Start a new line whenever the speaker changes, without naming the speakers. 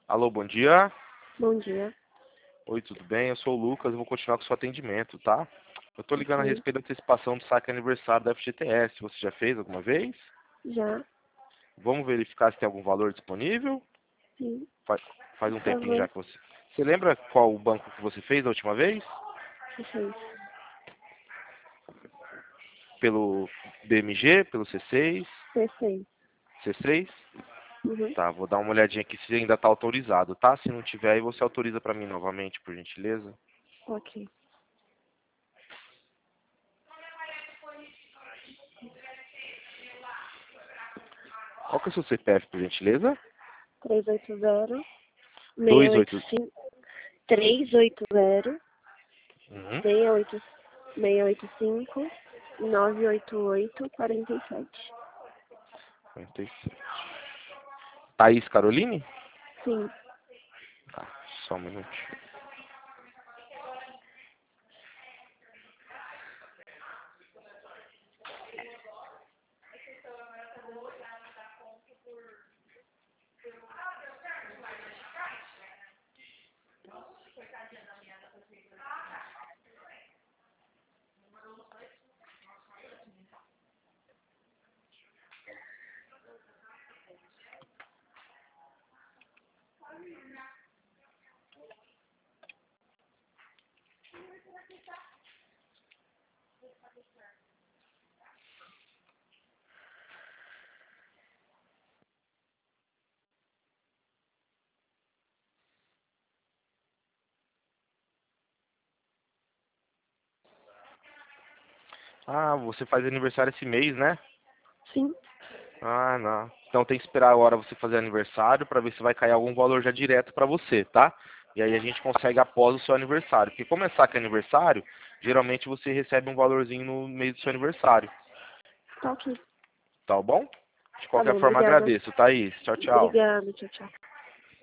Alô, bom dia.
Bom dia.
Oi, tudo bem? Eu sou o Lucas, eu vou continuar com o seu atendimento, tá? Eu tô ligando a
Ok.
respeito da antecipação do saque aniversário da FGTS. Você já fez alguma vez?
Já?
Vamos verificar se tem algum valor disponível?
Sim.
Faz, faz
Por
um tempinho já
favor.
que você... Você lembra qual o banco que você fez a última vez?
Vocês.
Pelo BMG, pelo C6,
C6.
C3?
Uhum.
Tá, vou dar uma olhadinha aqui se ainda tá autorizado, tá? Se não tiver, aí você autoriza pra mim novamente, por gentileza.
Ok.
Qual que é o seu CPF, por gentileza?
380
28...
685 380
Uhum.
685 988 47.
47. Thaís Caroline?
Sim.
Tá, só um minutinho. Ah, você faz aniversário esse mês, né?
Sim.
Ah, não. Então tem que esperar a hora você fazer aniversário pra ver se vai cair algum valor já direto pra você, tá? E aí a gente consegue após o seu aniversário. Porque como é saque aniversário, geralmente você recebe um valorzinho no mês do seu aniversário.
Tá ok.
Tá bom? De
Tá
qualquer
bom.
forma,
Obrigada.
agradeço, Thaís. Tchau, tchau.
Obrigada. Tchau, tchau.